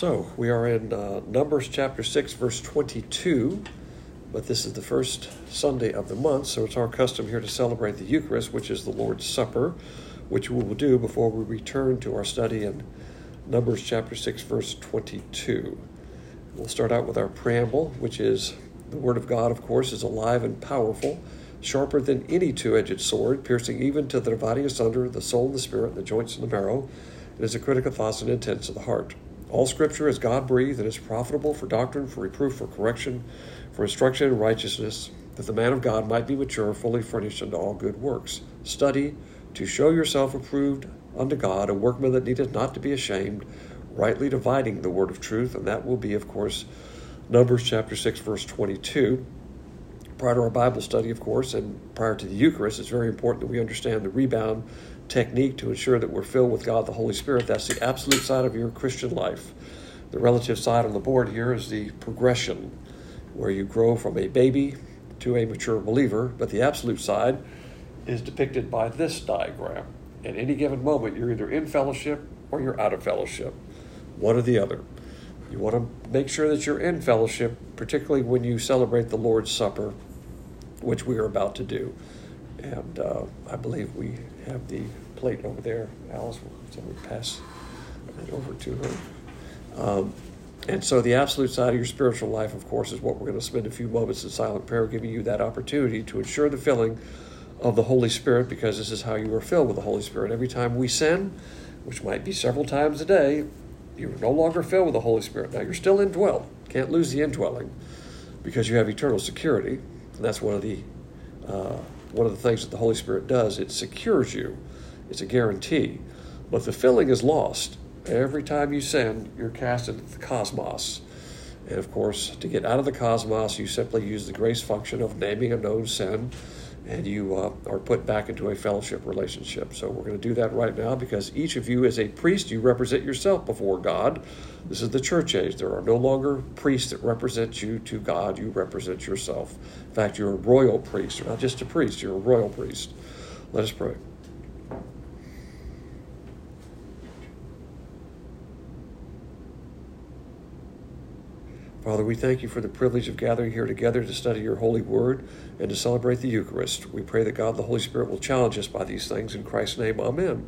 So, we are in Numbers chapter 6, verse 22, but this is the first Sunday of the month, so it's our custom here to celebrate the Eucharist, which is the Lord's Supper, which we will do before we return to our study in Numbers chapter 6, verse 22. We'll start out with our preamble, which is the Word of God, of course, is alive and powerful, sharper than any two-edged sword, piercing even to the dividing asunder the soul and the spirit, and the joints and the marrow. It is a critical thoughts and intents of the heart. All Scripture is God-breathed and is profitable for doctrine, for reproof, for correction, for instruction in righteousness, that the man of God might be mature, fully furnished unto all good works. Study to show yourself approved unto God, a workman that needeth not to be ashamed, rightly dividing the word of truth, and that will be, of course, Numbers chapter 6, verse 22. Prior to our Bible study, of course, and prior to the Eucharist, it's very important that we understand the rebound technique to ensure that we're filled with God the Holy Spirit. That's the absolute side of your Christian life. The relative side on the board here is the progression, where you grow from a baby to a mature believer, but the absolute side is depicted by this diagram. At any given moment, you're either in fellowship or you're out of fellowship, one or the other. You want to make sure that you're in fellowship, particularly when you celebrate the Lord's Supper, which we are about to do. And I believe we have the plate over there. Alice, so we pass it over to her. And so the absolute side of your spiritual life, of course, is what we're going to spend a few moments in silent prayer, giving you that opportunity to ensure the filling of the Holy Spirit, because this is how you are filled with the Holy Spirit. Every time we sin, which might be several times a day, you're no longer filled with the Holy Spirit. Now, you're still indwelled. Can't lose the indwelling, because you have eternal security. And that's one of the things that the Holy Spirit does. It secures you. It's a guarantee. But the filling is lost. Every time you sin, you're cast into the cosmos. And of course, to get out of the cosmos, you simply use the grace function of naming a known sin, and you are put back into a fellowship relationship. So we're going to do that right now, because each of you is a priest. You represent yourself before God. This is the church age. There are no longer priests that represent you to God. You represent yourself. In fact, you're a royal priest. You're not just a priest. You're a royal priest. Let us pray. Father, we thank you for the privilege of gathering here together to study your holy word and to celebrate the Eucharist. We pray that God the Holy Spirit will challenge us by these things. In Christ's name, amen.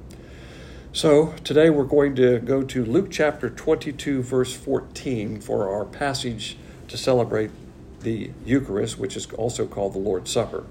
So today we're going to go to Luke chapter 22, verse 14 for our passage to celebrate the Eucharist, which is also called the Lord's Supper.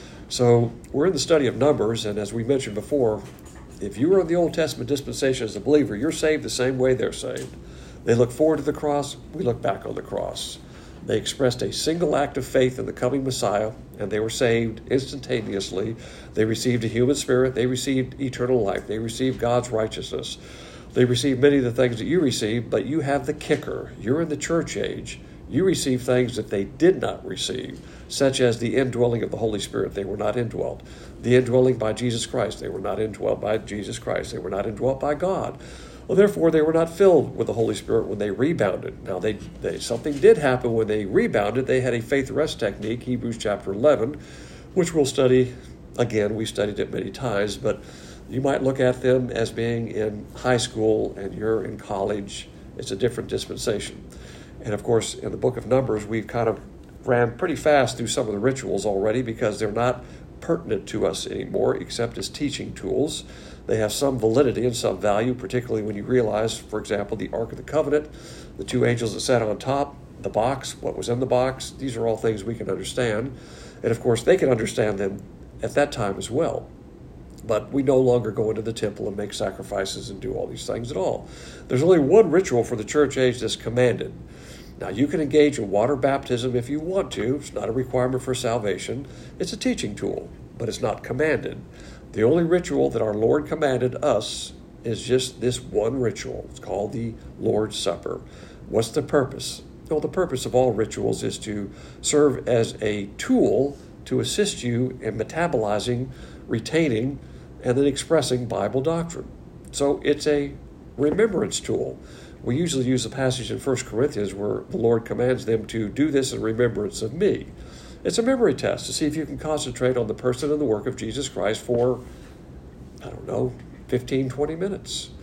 So we're in the study of Numbers, and as we mentioned before, if you were in the Old Testament dispensation as a believer, you're saved the same way they're saved. They look forward to the cross, we look back on the cross. They expressed a single act of faith in the coming Messiah, and they were saved instantaneously. They received a human spirit, they received eternal life, they received God's righteousness. They received many of the things that you received, but you have the kicker. You're in the church age. You receive things that they did not receive, such as the indwelling of the Holy Spirit. They were not indwelt. The indwelling by Jesus Christ. They were not indwelt by Jesus Christ. They were not indwelt by God. Well, therefore, they were not filled with the Holy Spirit when they rebounded. Now, something did happen when they rebounded. They had a faith rest technique, Hebrews chapter 11, which we'll study. Again, we studied it many times, but you might look at them as being in high school and you're in college. It's a different dispensation. And, of course, in the book of Numbers, we've kind of ran pretty fast through some of the rituals already, because they're not pertinent to us anymore except as teaching tools. They have some validity and some value, particularly when you realize, for example, the Ark of the Covenant, the two angels that sat on top, the box, what was in the box. These are all things we can understand. And, of course, they can understand them at that time as well. But we no longer go into the temple and make sacrifices and do all these things at all. There's only one ritual for the church age that's commanded. Now, you can engage in water baptism if you want to. It's not a requirement for salvation. It's a teaching tool, but it's not commanded. The only ritual that our Lord commanded us is just this one ritual. It's called the Lord's Supper. What's the purpose? Well, the purpose of all rituals is to serve as a tool to assist you in metabolizing, retaining, and then expressing Bible doctrine. So it's a remembrance tool. We usually use a passage in 1 Corinthians where the Lord commands them to do this in remembrance of me. It's a memory test to see if you can concentrate on the person and the work of Jesus Christ for, 15, 20 minutes.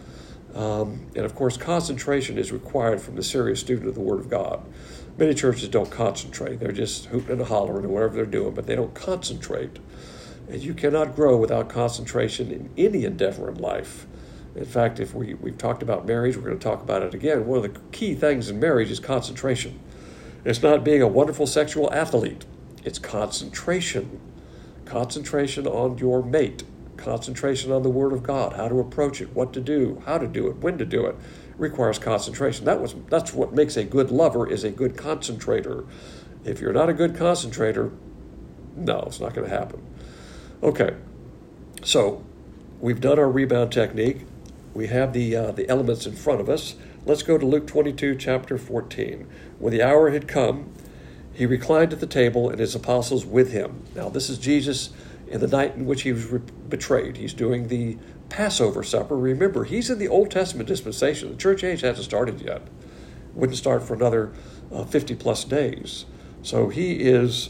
And of course, concentration is required from the serious student of the Word of God. Many churches don't concentrate. They're just hooting and hollering or whatever they're doing, but they don't concentrate. And you cannot grow without concentration in any endeavor in life. In fact, if we've talked about marriage, we're going to talk about it again. One of the key things in marriage is concentration. It's not being a wonderful sexual athlete. It's concentration. Concentration on your mate. Concentration on the Word of God, how to approach it, what to do, how to do it, when to do it. Requires concentration. That's what makes a good lover, is a good concentrator. If you're not a good concentrator, no, it's not going to happen. Okay, so we've done our rebound technique. We have the elements in front of us. Let's go to Luke 22, chapter 14. When the hour had come, he reclined at the table and his apostles with him. Now, this is Jesus in the night in which he was betrayed. He's doing the Passover supper. Remember, he's in the Old Testament dispensation. The church age hasn't started yet. Wouldn't start for another 50 plus days. So he is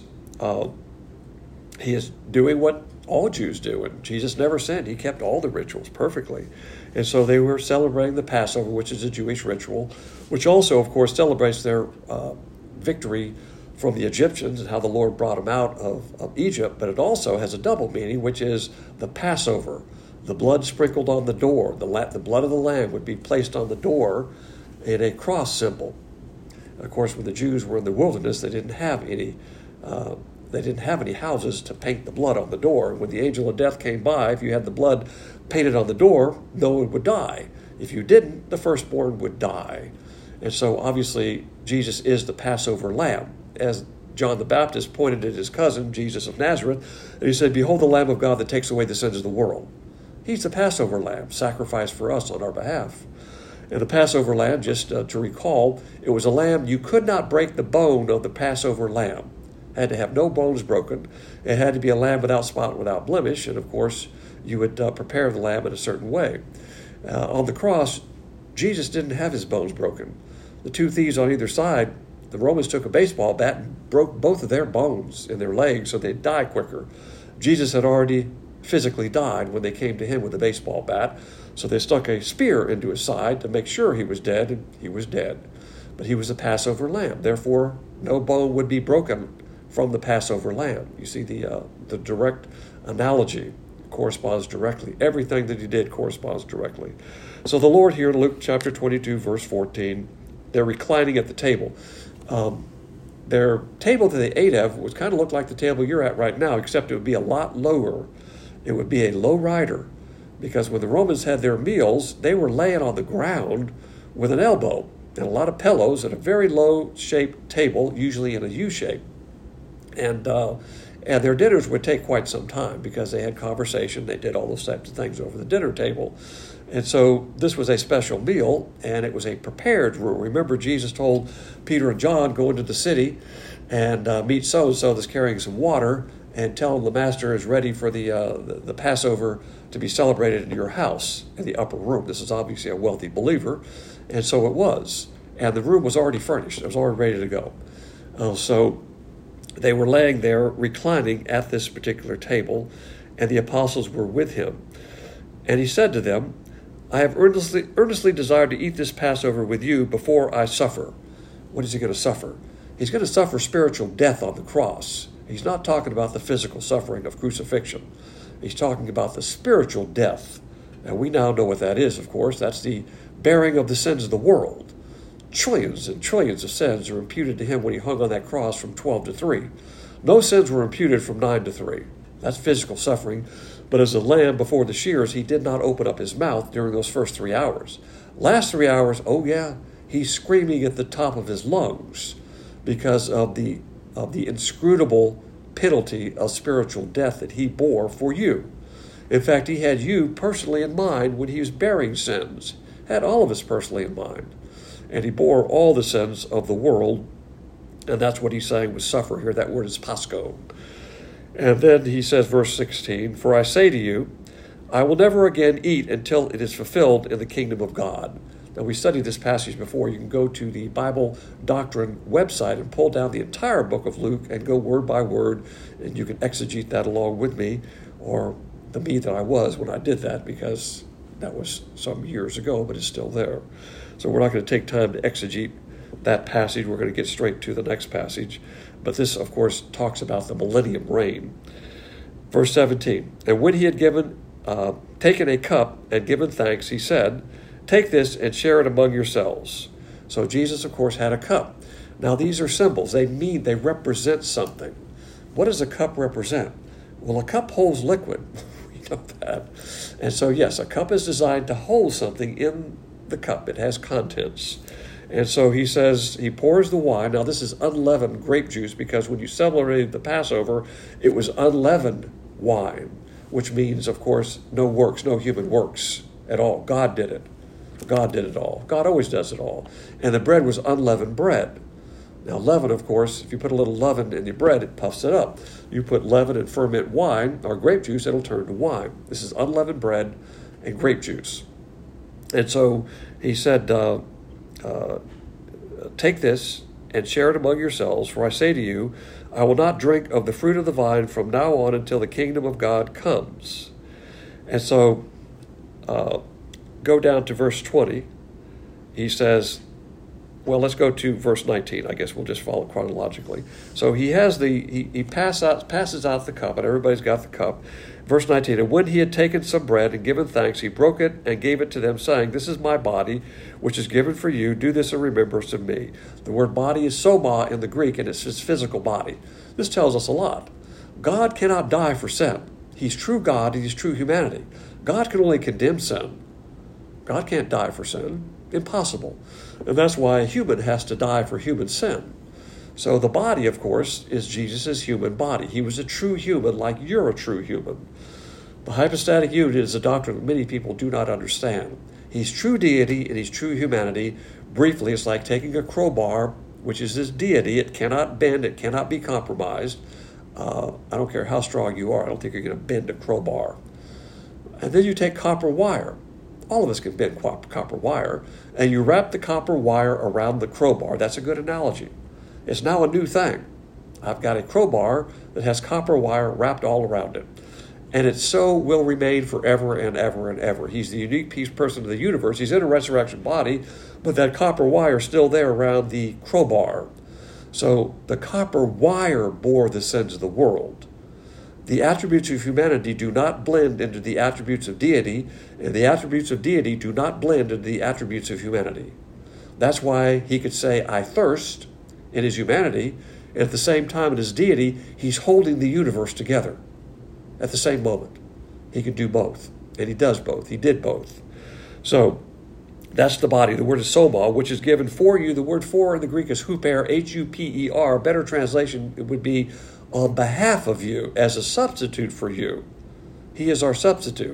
doing what all Jews do, and Jesus never sinned. He kept all the rituals perfectly. And so they were celebrating the Passover, which is a Jewish ritual, which also, of course, celebrates their victory from the Egyptians and how the Lord brought them out of Egypt. But it also has a double meaning, which is the Passover. The blood sprinkled on the door. The blood of the lamb would be placed on the door in a cross symbol. Of course, when the Jews were in the wilderness, they didn't have any houses to paint the blood on the door. When the angel of death came by, if you had the blood painted on the door, no one would die. If you didn't, the firstborn would die. And so obviously Jesus is the Passover lamb. As John the Baptist pointed at his cousin, Jesus of Nazareth, and he said, "Behold the Lamb of God that takes away the sins of the world." He's the Passover lamb, sacrificed for us on our behalf. And the Passover lamb, just to recall, it was a lamb, you could not break the bone of the Passover lamb. It had to have no bones broken. It had to be a lamb without spot, without blemish. And of course, you would prepare the lamb in a certain way. On the cross, Jesus didn't have his bones broken. The two thieves on either side, the Romans took a baseball bat and broke both of their bones in their legs so they'd die quicker. Jesus had already physically died when they came to him with a baseball bat, so they stuck a spear into his side to make sure he was dead, and he was dead. But he was a Passover lamb. Therefore, no bone would be broken from the Passover lamb. You see, the direct analogy corresponds directly. Everything that he did corresponds directly. So the Lord here in Luke chapter 22, verse 14, they're reclining at the table. Their table that they ate at would kind of look like the table you're at right now, except it would be a lot lower. It would be a low rider, because when the Romans had their meals, they were laying on the ground with an elbow and a lot of pillows at a very low-shaped table, usually in a U shape. And their dinners would take quite some time because they had conversation. They did all those types of things over the dinner table. And so this was a special meal, and it was a prepared meal. Remember, Jesus told Peter and John, go into the city and meet so-and-so that's carrying some water, and tell them the master is ready for the Passover to be celebrated in your house in the upper room. This is obviously a wealthy believer, and so it was. And the room was already furnished. It was already ready to go. So they were laying there, reclining at this particular table, and the apostles were with him. And he said to them, I have earnestly desired to eat this Passover with you before I suffer. What is he going to suffer? He's going to suffer spiritual death on the cross. He's not talking about the physical suffering of crucifixion. He's talking about the spiritual death. And we now know what that is, of course. That's the bearing of the sins of the world. Trillions and trillions of sins are imputed to him when he hung on that cross from 12 to 3. No sins were imputed from 9 to 3. That's physical suffering. But as a lamb before the shears, he did not open up his mouth during those first 3 hours. Last 3 hours, oh yeah, he's screaming at the top of his lungs because of the inscrutable penalty of spiritual death that he bore for you. In fact, he had you personally in mind when he was bearing sins. Had all of us personally in mind. And he bore all the sins of the world. And that's what he's saying with suffer here. That word is pasco. And then he says, verse 16, For I say to you, I will never again eat until it is fulfilled in the kingdom of God. Now, we studied this passage before. You can go to the Bible Doctrine website and pull down the entire book of Luke and go word by word, and you can exegete that along with me, or the me that I was when I did that, because That was some years ago, but it's still there. So we're not going to take time to exegete that passage. We're going to get straight to the next passage. But this, of course, talks about the millennium reign. Verse 17, and when he had taken a cup and given thanks, he said, take this and share it among yourselves. So Jesus, of course, had a cup. Now, these are symbols. They represent something. What does a cup represent? Well, a cup holds liquid. We know that. And so, yes, a cup is designed to hold something in the cup. It has contents. And so he says, he pours the wine. Now, this is unleavened grape juice, because when you celebrated the Passover, it was unleavened wine, which means, of course, no works, no human works at all. God did it. God did it all. God always does it all. And the bread was unleavened bread. Now, leaven, of course, if you put a little leaven in your bread, it puffs it up. You put leaven and ferment wine or grape juice, it'll turn to wine. This is unleavened bread and grape juice. And so he said, take this and share it among yourselves, for I say to you, I will not drink of the fruit of the vine from now on until the kingdom of God comes. And so go down to verse 20. He says, well, let's go to verse 19. I guess we'll just follow chronologically. So he has he passes out the cup, and everybody's got the cup. Verse 19, and when he had taken some bread and given thanks, he broke it and gave it to them, saying, this is my body, which is given for you. Do this in remembrance of me. The word body is soma in the Greek, and it's his physical body. This tells us a lot. God cannot die for sin. He's true God and he's true humanity. God can only condemn sin. God can't die for sin. Impossible. And that's why a human has to die for human sin. So the body, of course, is Jesus' human body. He was a true human like you're a true human. The hypostatic union is a doctrine that many people do not understand. He's true deity and he's true humanity. Briefly, it's like taking a crowbar, which is his deity. It cannot bend. It cannot be compromised. I don't care how strong you are. I don't think you're going to bend a crowbar. And then you take copper wire. All of us can bend copper wire. And you wrap the copper wire around the crowbar. That's a good analogy. It's now a new thing. I've got a crowbar that has copper wire wrapped all around it. And it so will remain forever and ever and ever. He's the unique person of the universe. He's in a resurrection body, but that copper wire is still there around the crowbar. So the copper wire bore the sins of the world. The attributes of humanity do not blend into the attributes of deity, and the attributes of deity do not blend into the attributes of humanity. That's why he could say, I thirst, in his humanity, and at the same time in his deity, he's holding the universe together at the same moment. He could do both, and he does both. He did both. So that's the body. The word is soma, which is given for you. The word for in the Greek is huper, H-U-P-E-R. Better translation would be on behalf of you, as a substitute for you. He is our substitute.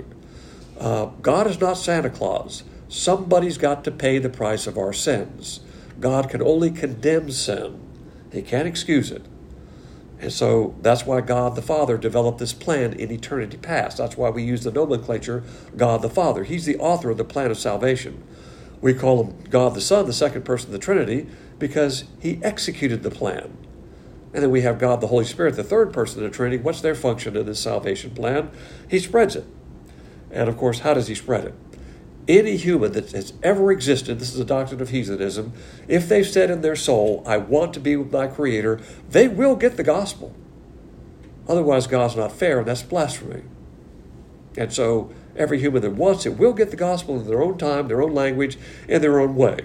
God is not Santa Claus. Somebody's got to pay the price of our sins. God can only condemn sin. He can't excuse it. And so that's why God the Father developed this plan in eternity past. That's why we use the nomenclature God the Father. He's the author of the plan of salvation. We call him God the Son, the second person of the Trinity, because he executed the plan. And then we have God the Holy Spirit, the third person of the Trinity. What's their function in this salvation plan? He spreads it. And of course, how does he spread it? Any human that has ever existed, this is a doctrine of heathenism, if they've said in their soul, I want to be with my Creator, they will get the gospel. Otherwise, God's not fair, and that's blasphemy. And so every human that wants it will get the gospel in their own time, their own language, in their own way.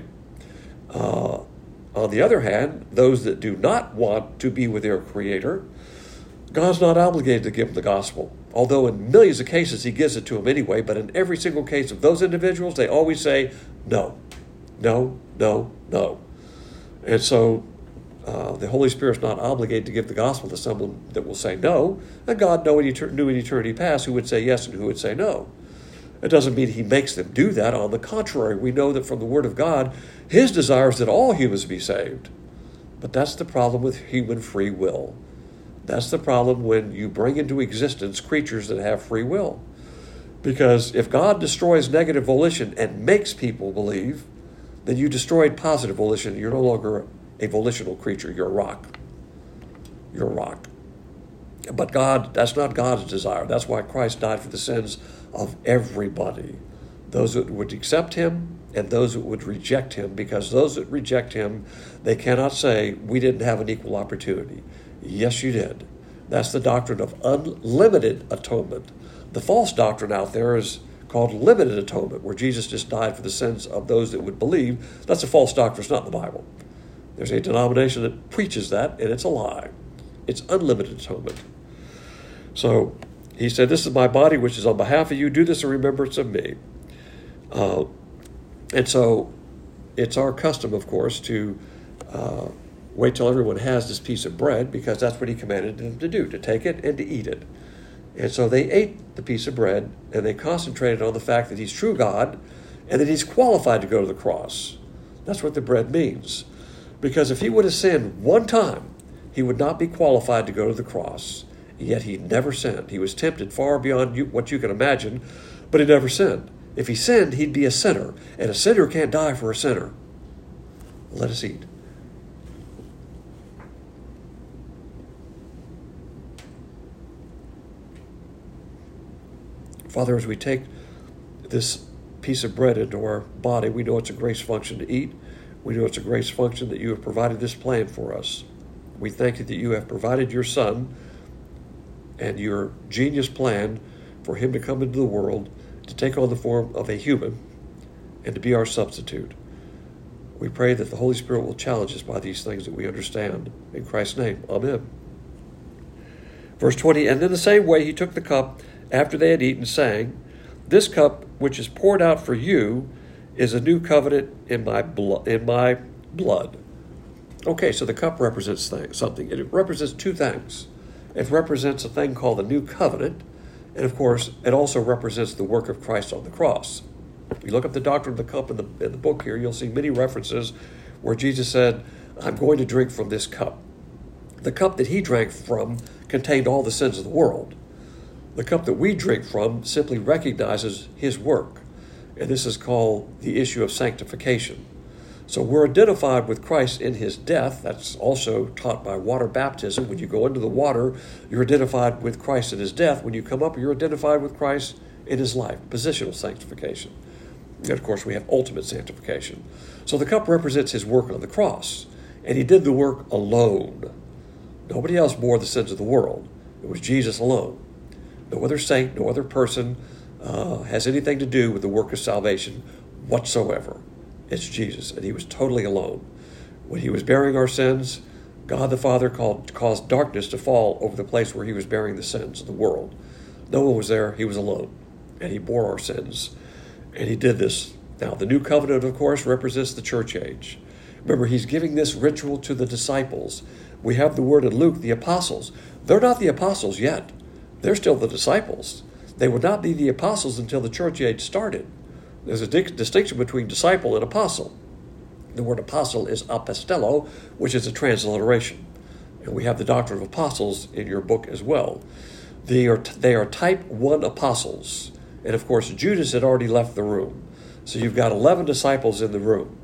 On the other hand, those that do not want to be with their Creator, God's not obligated to give them the gospel. Although in millions of cases he gives it to them anyway, but in every single case of those individuals, they always say, no, no, no, no. And so the Holy Spirit's not obligated to give the gospel to someone that will say no, and God knew in eternity past who would say yes and who would say no. It doesn't mean he makes them do that. On the contrary, we know that from the Word of God, his desire is that all humans be saved. But that's the problem with human free will. That's the problem when you bring into existence creatures that have free will. Because if God destroys negative volition and makes people believe, then you destroyed positive volition. You're no longer a volitional creature. You're a rock. You're a rock. But God, that's not God's desire. That's why Christ died for the sins of everybody. those that would accept him and those that would reject him, because those that reject him, they cannot say, we didn't have an equal opportunity. Yes, you did. That's the doctrine of unlimited atonement. The false doctrine out there is called limited atonement, where Jesus just died for the sins of those that would believe. That's a false doctrine. It's not in the Bible. There's a denomination that preaches that, and it's a lie. It's unlimited atonement. So he said, this is my body, which is on behalf of you. Do this in remembrance of me. And so it's our custom, of course, to wait till everyone has this piece of bread, because that's what he commanded them to do, to take it and to eat it. And so they ate the piece of bread, and they concentrated on the fact that he's true God and that he's qualified to go to the cross. That's what the bread means. Because if he would have sinned one time, he would not be qualified to go to the cross. Yet he never sinned. He was tempted far beyond what you can imagine, but he never sinned. If he sinned, he'd be a sinner, and a sinner can't die for a sinner. Let us eat. Father, as we take this piece of bread into our body, we know it's a grace function to eat. We know it's a grace function that you have provided this plan for us. We thank you that you have provided your Son and your genius plan for him to come into the world, to take on the form of a human, and to be our substitute. We pray that the Holy Spirit will challenge us by these things that we understand. In Christ's name, amen. Verse 20, and in the same way he took the cup after they had eaten, saying, this cup which is poured out for you is a new covenant in my blood. Okay, so the cup represents something. It represents two things. It represents a thing called the new covenant, and of course, it also represents the work of Christ on the cross. If you look up the doctrine of the cup in the book here, you'll see many references where Jesus said, I'm going to drink from this cup. The cup that he drank from contained all the sins of the world. The cup that we drink from simply recognizes his work, and this is called the issue of sanctification. So we're identified with Christ in his death. That's also taught by water baptism. When you go into the water, you're identified with Christ in his death. When you come up, you're identified with Christ in his life, positional sanctification. And of course, we have ultimate sanctification. So the cup represents his work on the cross, and he did the work alone. Nobody else bore the sins of the world. It was Jesus alone. No other saint, no other person has anything to do with the work of salvation whatsoever. It's Jesus, and he was totally alone. When he was bearing our sins, God the Father caused darkness to fall over the place where he was bearing the sins of the world. No one was there. He was alone, and he bore our sins, and he did this. Now, the new covenant, of course, represents the church age. Remember, he's giving this ritual to the disciples. We have the word in Luke, the apostles. They're not the apostles yet. They're still the disciples. They would not be the apostles until the church age started. There's a distinction between disciple and apostle. The word apostle is apostello, which is a transliteration. And we have the doctrine of apostles in your book as well. They are type 1 apostles. And of course, Judas had already left the room. So you've got 11 disciples in the room.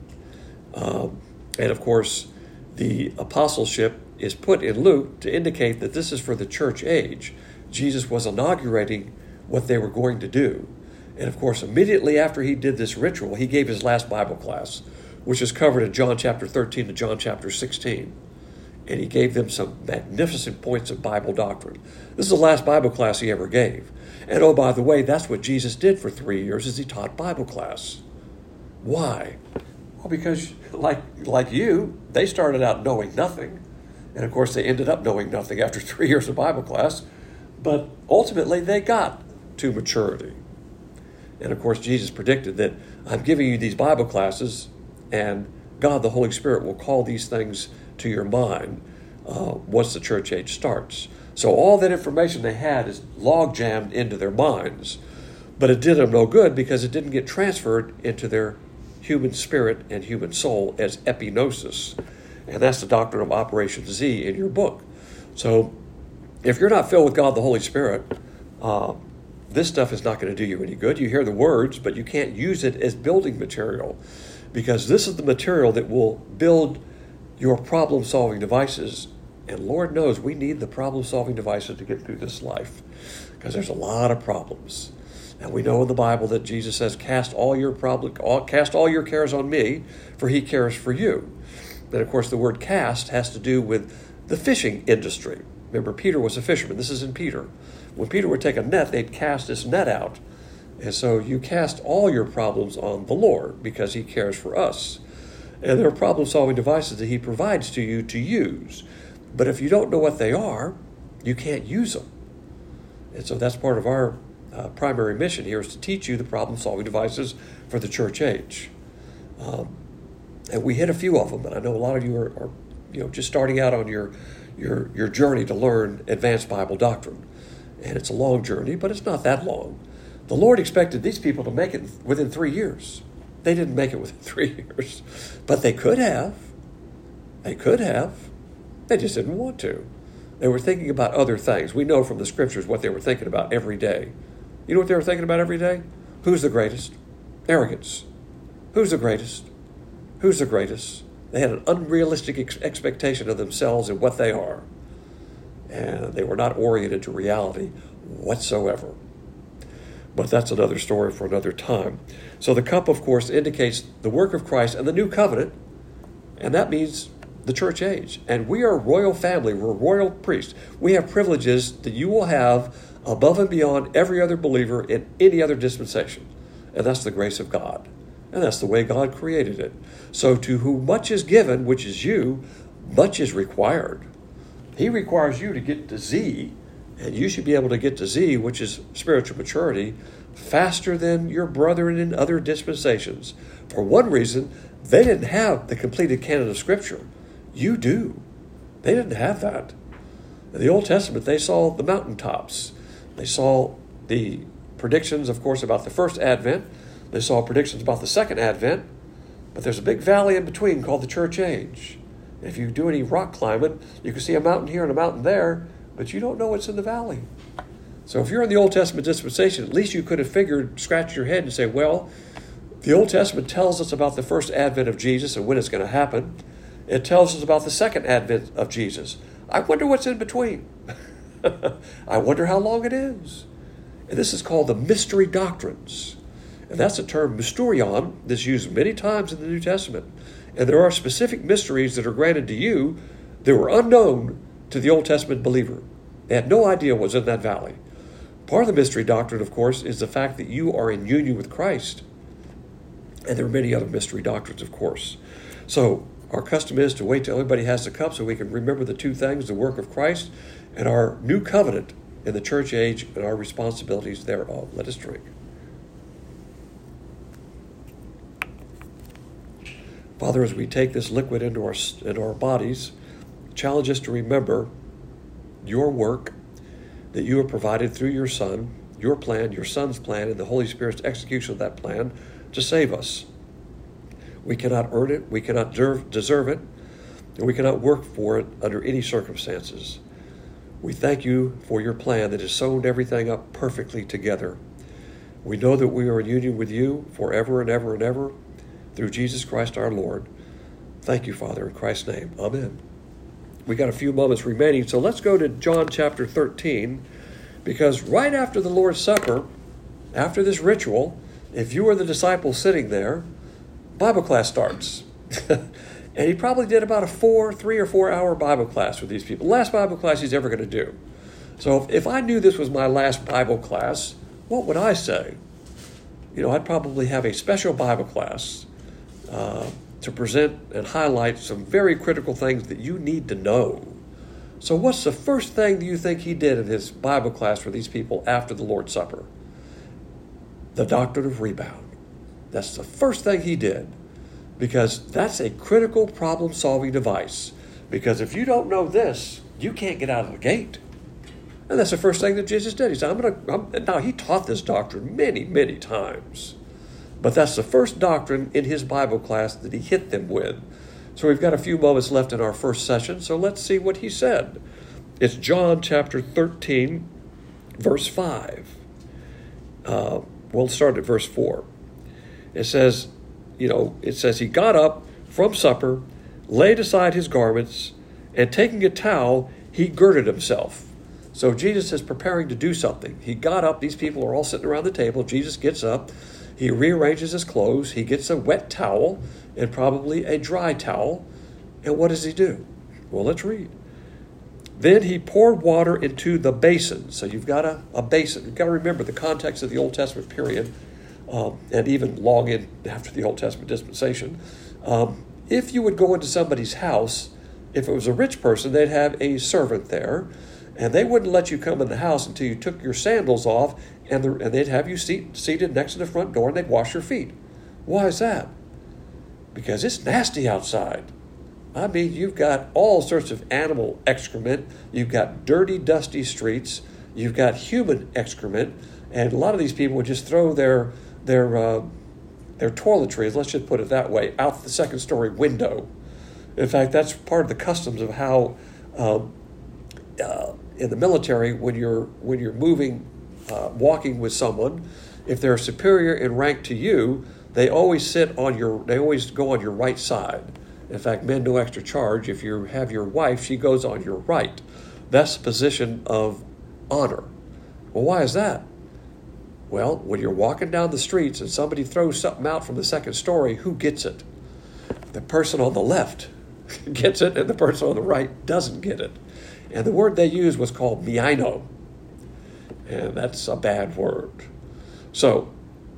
And of course, the apostleship is put in Luke to indicate that this is for the church age. Jesus was inaugurating what they were going to do. And of course, immediately after he did this ritual, he gave his last Bible class, which is covered in John chapter 13 to John chapter 16. And he gave them some magnificent points of Bible doctrine. This is the last Bible class he ever gave. And oh, by the way, that's what Jesus did for 3 years, is he taught Bible class. Why? Well, because like you, they started out knowing nothing. And of course, they ended up knowing nothing after 3 years of Bible class. But ultimately, they got to maturity. And of course, Jesus predicted that I'm giving you these Bible classes, and God, the Holy Spirit, will call these things to your mind once the church age starts. So all that information they had is log-jammed into their minds, but it did them no good because it didn't get transferred into their human spirit and human soul as epignosis. And that's the doctrine of Operation Z in your book. So if you're not filled with God, the Holy Spirit, this stuff is not going to do you any good. You hear the words, but you can't use it as building material, because this is the material that will build your problem-solving devices. And Lord knows we need the problem-solving devices to get through this life, because there's a lot of problems. And we know in the Bible that Jesus says, cast all your cares on me, for he cares for you. And of course, the word cast has to do with the fishing industry. Remember, Peter was a fisherman. This is in Peter. When Peter would take a net, they'd cast this net out. And so you cast all your problems on the Lord because he cares for us. And there are problem-solving devices that he provides to you to use. But if you don't know what they are, you can't use them. And so that's part of our primary mission here, is to teach you the problem-solving devices for the church age. And we hit a few of them, and I know a lot of you are just starting out on your journey to learn advanced Bible doctrine. And it's a long journey, but it's not that long. The Lord expected these people to make it within 3 years. They didn't make it within 3 years, but they could have. They could have. They just didn't want to. They were thinking about other things. We know from the scriptures what they were thinking about every day. You know what they were thinking about every day? Who's the greatest? Arrogance. Who's the greatest? Who's the greatest? They had an unrealistic expectation of themselves and what they are. And they were not oriented to reality whatsoever. But that's another story for another time. So the cup, of course, indicates the work of Christ and the new covenant, and that means the church age. And we are a royal family. We're royal priests. We have privileges that you will have above and beyond every other believer in any other dispensation. And that's the grace of God. And that's the way God created it. So to whom much is given, which is you, much is required. He requires you to get to Z, and you should be able to get to Z, which is spiritual maturity, faster than your brethren in other dispensations. For one reason, they didn't have the completed canon of Scripture. You do. They didn't have that. In the Old Testament, they saw the mountaintops. They saw the predictions, of course, about the first advent. They saw predictions about the second advent. But there's a big valley in between called the church age. If you do any rock climbing, you can see a mountain here and a mountain there, but you don't know what's in the valley. So if you're in the Old Testament dispensation, at least you could have scratched your head and say, well, the Old Testament tells us about the first advent of Jesus and when it's going to happen. It tells us about the second advent of Jesus. I wonder what's in between. I wonder how long it is. And this is called the mystery doctrines. And that's a term, mysterion, that's used many times in the New Testament. And there are specific mysteries that are granted to you that were unknown to the Old Testament believer. They had no idea what was in that valley. Part of the mystery doctrine, of course, is the fact that you are in union with Christ. And there are many other mystery doctrines, of course. So our custom is to wait till everybody has the cup so we can remember the two things, the work of Christ and our new covenant in the church age and our responsibilities thereof. Let us drink. Father, as we take this liquid into our bodies, challenge us to remember your work that you have provided through your Son, your plan, your Son's plan, and the Holy Spirit's execution of that plan to save us. We cannot earn it, we cannot deserve it, and we cannot work for it under any circumstances. We thank you for your plan that has sewn everything up perfectly together. We know that we are in union with you forever and ever and ever, through Jesus Christ our Lord. Thank you, Father, in Christ's name. Amen. We got a few moments remaining, so let's go to John chapter 13, because right after the Lord's Supper, after this ritual, if you were the disciple sitting there, Bible class starts. And he probably did about a 3 or 4 hour Bible class with these people. Last Bible class he's ever going to do. So if I knew this was my last Bible class, what would I say? I'd probably have a special Bible class to present and highlight some very critical things that you need to know. So what's the first thing that you think he did in his Bible class for these people after the Lord's Supper? The doctrine of rebound. That's the first thing he did, because that's a critical problem-solving device. Because if you don't know this, you can't get out of the gate. And that's the first thing that Jesus did. He said, now he taught this doctrine many, many times. But that's the first doctrine in his Bible class that he hit them with. So we've got a few moments left in our first session, so let's see what he said. It's John chapter 13, verse 5. We'll start at verse 4. It says, he got up from supper, laid aside his garments, and taking a towel, he girded himself. So Jesus is preparing to do something. He got up. These people are all sitting around the table. Jesus gets up. He rearranges his clothes. He gets a wet towel and probably a dry towel. And what does he do? Well, let's read. Then he poured water into the basin. So you've got a basin. You've got to remember the context of the Old Testament period, and even long in after the Old Testament dispensation. If you would go into somebody's house, if it was a rich person, they'd have a servant there, and they wouldn't let you come in the house until you took your sandals off, and they'd have you seated next to the front door, and they'd wash your feet. Why is that? Because it's nasty outside. I mean, you've got all sorts of animal excrement. You've got dirty, dusty streets. You've got human excrement. And a lot of these people would just throw their toiletries, let's just put it that way, out the second-story window. In fact, that's part of the customs of how in the military, when you're moving, walking with someone, if they're superior in rank to you, they always go on your right side. In fact, men no extra charge. If you have your wife, she goes on your right. That's the position of honor. Well, why is that? Well, when you're walking down the streets and somebody throws something out from the second story, who gets it? The person on the left gets it, and the person on the right doesn't get it. And the word they used was called miaino. And that's a bad word. So,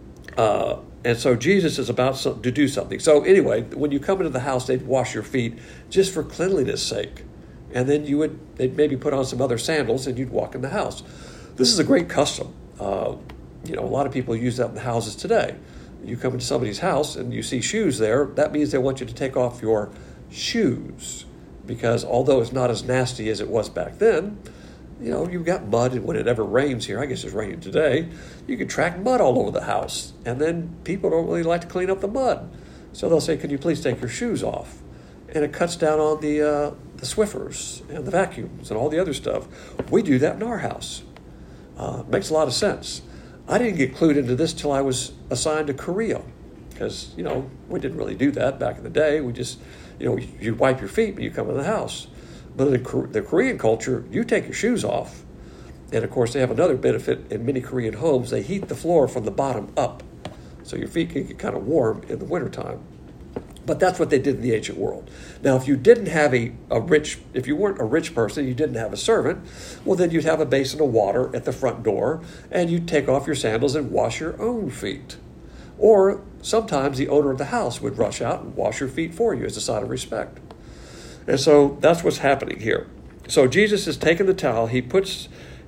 so Jesus is about to do something. So anyway, when you come into the house, they'd wash your feet just for cleanliness' sake. And then they'd maybe put on some other sandals and you'd walk in the house. This is a great custom. A lot of people use that in the houses today. You come into somebody's house and you see shoes there, that means they want you to take off your shoes. Because although it's not as nasty as it was back then, you've got mud, and when it ever rains here, I guess it's raining today, you can track mud all over the house. And then people don't really like to clean up the mud. So they'll say, can you please take your shoes off? And it cuts down on the Swiffers and the vacuums and all the other stuff. We do that in our house. Makes a lot of sense. I didn't get clued into this till I was assigned to Korea. Because, we didn't really do that back in the day. We just, you wipe your feet when you come in the house. But in the Korean culture, you take your shoes off. And, of course, they have another benefit in many Korean homes. They heat the floor from the bottom up. So your feet can get kind of warm in the wintertime. But that's what they did in the ancient world. Now, if you didn't have if you weren't a rich person, you didn't have a servant, well, then you'd have a basin of water at the front door, and you'd take off your sandals and wash your own feet. Or sometimes the owner of the house would rush out and wash your feet for you as a sign of respect. And so that's what's happening here. So Jesus has taken the towel. He puts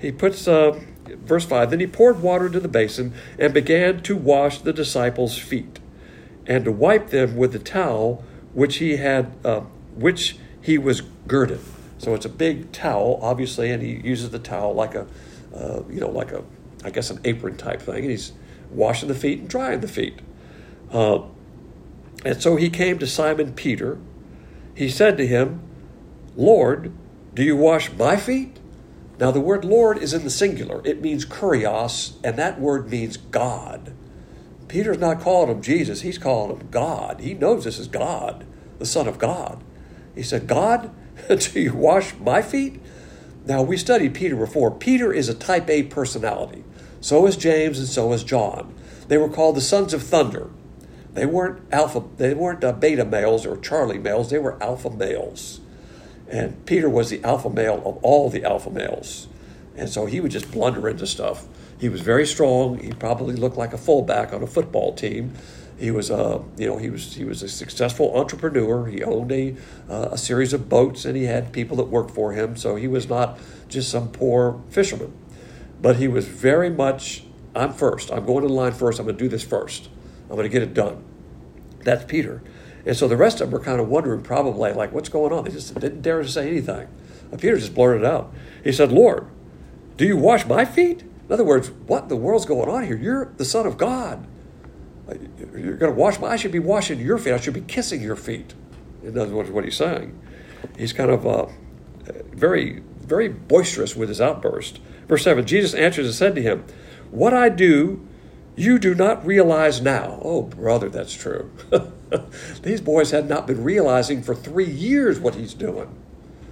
verse 5, then he poured water into the basin and began to wash the disciples' feet and to wipe them with the towel which he was girded. So it's a big towel, obviously, and he uses the towel like an apron type thing. And he's washing the feet and drying the feet. And so he came to Simon Peter. He said to him, Lord, do you wash my feet? Now the word Lord is in the singular. It means kurios, and that word means God. Peter's not calling him Jesus. He's calling him God. He knows this is God, the Son of God. He said, God, do you wash my feet? Now, we studied Peter before. Peter is a type A personality. So is James and so is John. They were called the sons of thunder. They weren't beta males or Charlie males. They were alpha males. And Peter was the alpha male of all the alpha males. And so he would just blunder into stuff. He was very strong. He probably looked like a fullback on a football team. He was a successful entrepreneur. He owned a series of boats, and he had people that worked for him. So he was not just some poor fisherman. But he was very much, I'm first. I'm going to the line first. I'm going to do this first. I'm going to get it done. That's Peter. And so the rest of them were kind of wondering probably, like, what's going on? They just didn't dare to say anything. But Peter just blurted it out. He said, Lord, do you wash my feet? In other words, what in the world's going on here? You're the Son of God. You're going to wash I should be washing your feet. I should be kissing your feet. In other words, what he's saying. He's kind of very, very boisterous with his outburst. Verse 7, Jesus answered and said to him, what I do, you do not realize now. Oh, brother, that's true. These boys had not been realizing for 3 years what he's doing.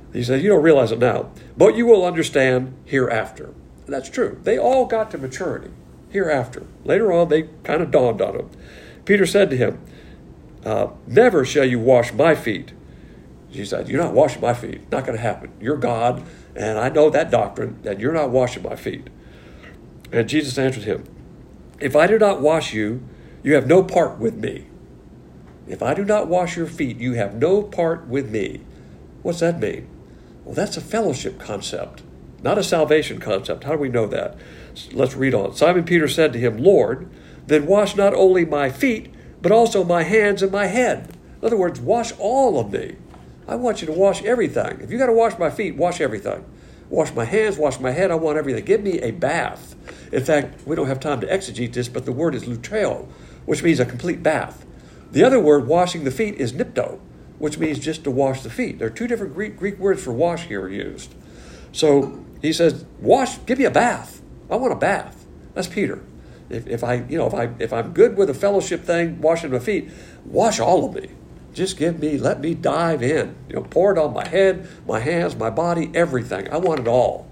He says, you don't realize it now, but you will understand hereafter. And that's true. They all got to maturity hereafter. Later on, they kind of dawned on them. Peter said to him, never shall you wash my feet. Jesus said, you're not washing my feet. Not going to happen. You're God, and I know that doctrine, and you're not washing my feet. And Jesus answered him, if I do not wash you, you have no part with me. If I do not wash your feet, you have no part with me. What's that mean? Well, that's a fellowship concept, not a salvation concept. How do we know that? Let's read on. Simon Peter said to him, Lord, then wash not only my feet, but also my hands and my head. In other words, wash all of me. I want you to wash everything. If you got to wash my feet, wash everything. Wash my hands, wash my head. I want everything. Give me a bath. In fact, we don't have time to exegete this, but the word is lutreo, which means a complete bath. The other word, washing the feet, is nipto, which means just to wash the feet. There are two different Greek words for wash here used. So he says, wash, give me a bath. I want a bath. That's Peter. If I'm good with a fellowship thing, washing my feet, wash all of me. Just let me dive in. Pour it on my head, my hands, my body, everything. I want it all.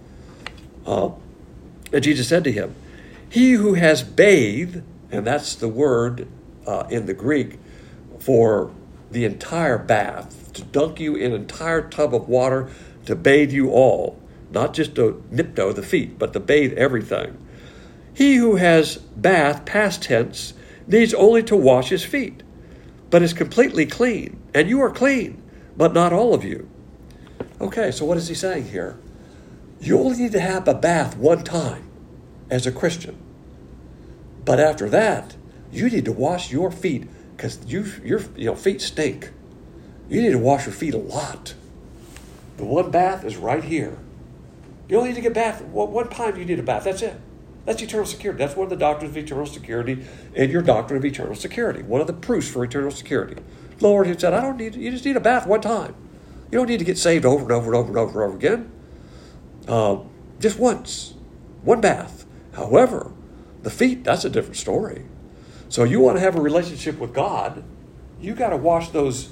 And Jesus said to him, he who has bathed, and that's the word in the Greek for the entire bath, to dunk you in an entire tub of water, to bathe you all, not just to nipto the feet, but to bathe everything. He who has bath, past tense, needs only to wash his feet, but is completely clean. And you are clean, but not all of you. Okay, so what is he saying here? You only need to have a bath one time as a Christian. But after that, you need to wash your feet because your feet stink. You need to wash your feet a lot. The one bath is right here. You only need to get a bath. One time you need a bath. That's it. That's eternal security. That's one of the doctrines of eternal security in your doctrine of eternal security. One of the proofs for eternal security. The Lord had said, you just need a bath one time. You don't need to get saved over and over and over and over and over again. Just once. One bath. However, the feet, that's a different story. So you want to have a relationship with God, you got to wash those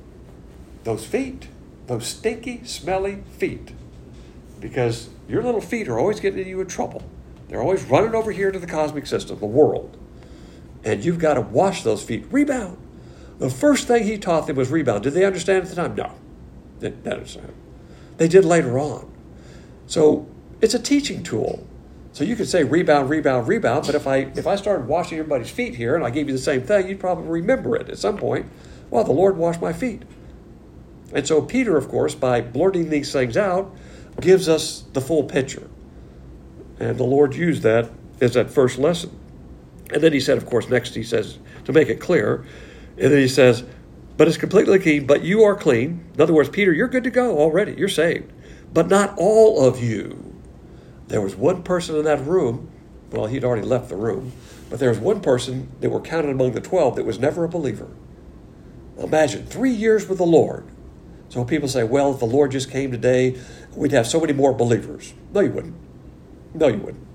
feet, those stinky, smelly feet. Because your little feet are always getting you in trouble. They're always running over here to the cosmic system, the world. And you've got to wash those feet. Rebound. The first thing he taught them was rebound. Did they understand at the time? No. They didn't understand. They did later on. So it's a teaching tool. So you could say rebound, rebound, rebound, but if I started washing everybody's feet here and I gave you the same thing, you'd probably remember it at some point. Well, the Lord washed my feet. And so Peter, of course, by blurting these things out, gives us the full picture. And the Lord used that as that first lesson. And then he said, of course, next he says, to make it clear, and then he says, but it's completely clean, but you are clean. In other words, Peter, you're good to go already. You're saved. But not all of you. There was one person in that room, well, he'd already left the room, but there was one person that were counted among the 12 that was never a believer. Imagine, 3 years with the Lord. So people say, well, if the Lord just came today, we'd have so many more believers. No, you wouldn't. No, you wouldn't.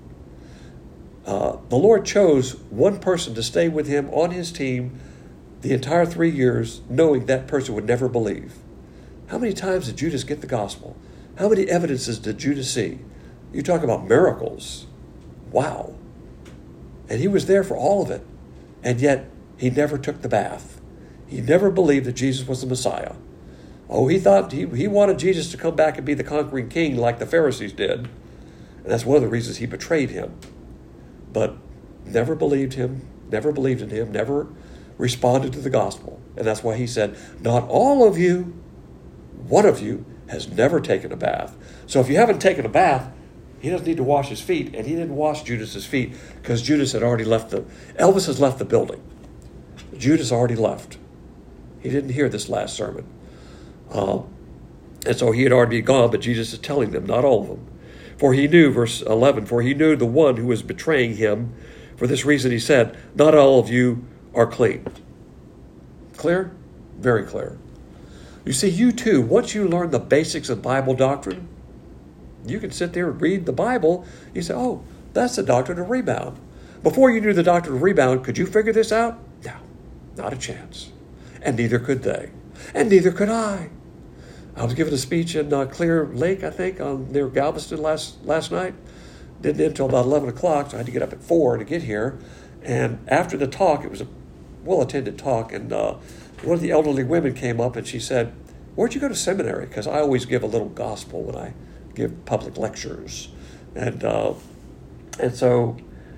The Lord chose one person to stay with him on his team the entire 3 years, knowing that person would never believe. How many times did Judas get the gospel? How many evidences did Judas see? You talk about miracles. Wow. And he was there for all of it. And yet, he never took the bath. He never believed that Jesus was the Messiah. Oh, he thought he wanted Jesus to come back and be the conquering king like the Pharisees did. And that's one of the reasons he betrayed him. But never believed him, never believed in him, never responded to the gospel. And that's why he said, not all of you, one of you has never taken a bath. So if you haven't taken a bath, he doesn't need to wash his feet. And he didn't wash Judas's feet because Judas had already left Elvis has left the building. Judas already left. He didn't hear this last sermon. And so he had already gone, but Jesus is telling them, not all of them. For he knew, verse 11, for he knew the one who was betraying him. For this reason he said, not all of you are clean. Clear? Very clear. You see, you too, once you learn the basics of Bible doctrine, you can sit there and read the Bible. You say, oh, that's the doctrine of rebound. Before you knew the doctrine of rebound, could you figure this out? No, not a chance. And neither could they. And neither could I. I was giving a speech in Clear Lake, I think, near Galveston last night. Didn't end until about 11 o'clock, so I had to get up at 4 to get here. And after the talk, it was a well-attended talk, and one of the elderly women came up and she said, "Where'd you go to seminary?" Because I always give a little gospel when I give public lectures. And so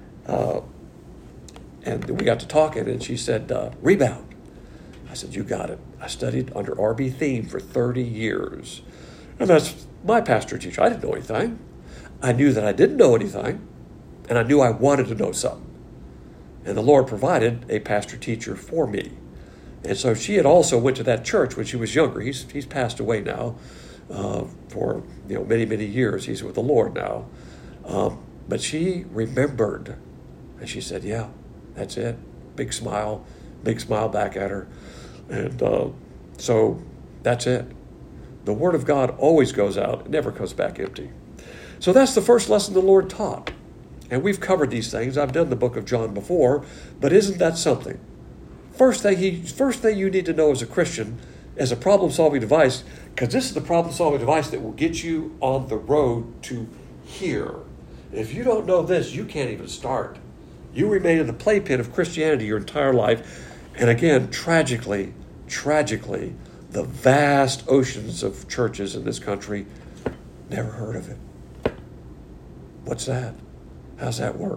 we got to talking, and she said, "Rebound." I said, "You got it. I studied under R.B. Theme for 30 years. And that's my pastor teacher. I didn't know anything. I knew that I didn't know anything, and I knew I wanted to know something. And the Lord provided a pastor teacher for me. And so she had also went to that church when she was younger. He's passed away now for many, many years. He's with the Lord now. But she remembered, and she said, "Yeah, that's it." Big smile back at her. And so that's it. The Word of God always goes out. It never comes back empty. So that's the first lesson the Lord taught. And we've covered these things. I've done the book of John before, but isn't that something? First thing you need to know as a Christian, as a problem-solving device, because this is the problem-solving device that will get you on the road to here. If you don't know this, you can't even start. You remain in the playpen of Christianity your entire life. And again, tragically, the vast oceans of churches in this country never heard of it. What's that? How's that work?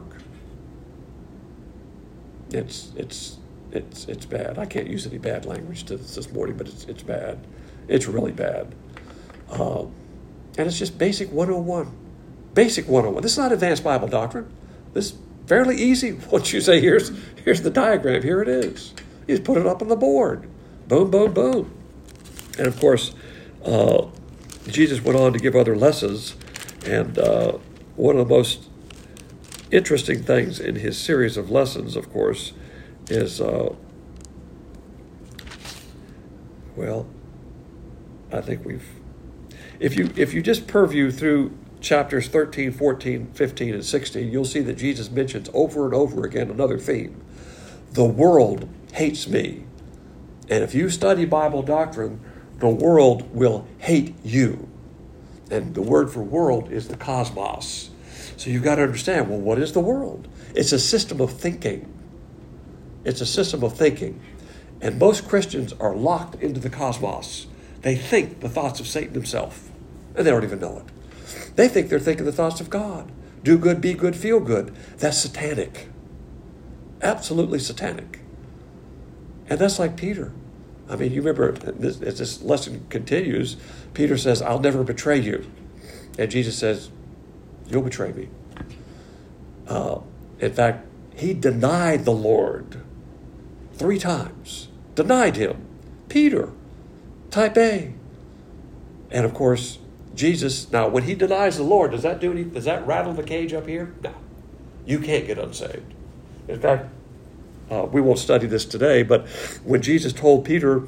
It's bad. I can't use any bad language this morning, but it's bad. It's really bad. And it's just basic 101. Basic 101. This is not advanced Bible doctrine. This is fairly easy. Once you say, here's the diagram, here it is. You just put it up on the board. Boom, boom, boom. And of course, Jesus went on to give other lessons. And one of the most interesting things in his series of lessons, of course, is, I think if you just purview through chapters 13, 14, 15, and 16, you'll see that Jesus mentions over and over again another theme. The world hates me. And if you study Bible doctrine, the world will hate you. And the word for world is the cosmos. So you've got to understand, well, what is the world? It's a system of thinking. It's a system of thinking. And most Christians are locked into the cosmos. They think the thoughts of Satan himself, and they don't even know it. They think they're thinking the thoughts of God. Do good, be good, feel good. That's satanic. Absolutely satanic. And that's like Peter. I mean, you remember, as this lesson continues, Peter says, "I'll never betray you." And Jesus says, "You'll betray me." In fact, he denied the Lord 3 times. Denied him. Peter, type A. And of course, Jesus, now when he denies the Lord, does that rattle the cage up here? No. You can't get unsaved. In fact, we won't study this today, but when Jesus told Peter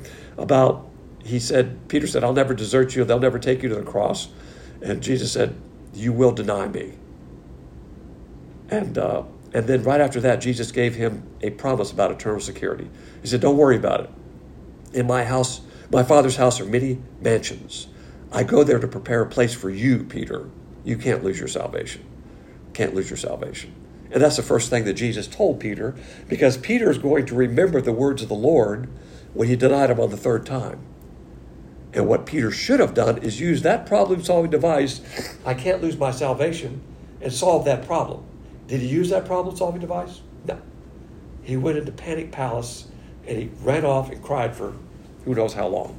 Peter said, "I'll never desert you. They'll never take you to the cross." And Jesus said, "You will deny me." And then right after that, Jesus gave him a promise about eternal security. He said, "Don't worry about it. In my house, my Father's house are many mansions. I go there to prepare a place for you, Peter. You can't lose your salvation. Can't lose your salvation." And that's the first thing that Jesus told Peter, because Peter is going to remember the words of the Lord when he denied him on the 3rd time. And what Peter should have done is use that problem-solving device, I can't lose my salvation, and solve that problem. Did he use that problem-solving device? No. He went into Panic Palace, and he ran off and cried for who knows how long.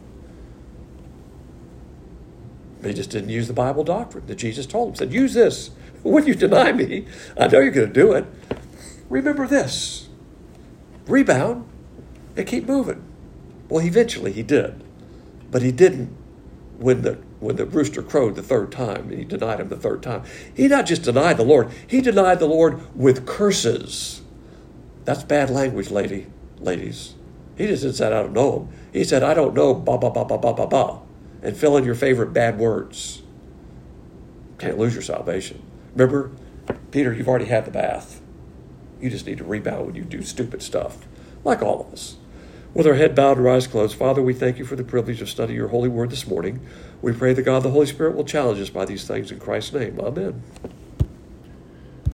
He just didn't use the Bible doctrine that Jesus told him. He said, "Use this. When you deny me, I know you're going to do it. Remember this. Rebound and keep moving." Well, eventually he did. But he didn't when the rooster crowed the 3rd time and he denied him the 3rd time. He not just denied the Lord, he denied the Lord with curses. That's bad language, ladies. He just didn't say, "I don't know him." He said, "I don't know, ba, ba, ba, ba, ba, ba, ba," and fill in your favorite bad words. Can't lose your salvation. Remember, Peter, you've already had the bath. You just need to rebound when you do stupid stuff, like all of us. With our head bowed, our eyes closed, Father, we thank you for the privilege of studying your holy word this morning. We pray that God the Holy Spirit will challenge us by these things in Christ's name. Amen.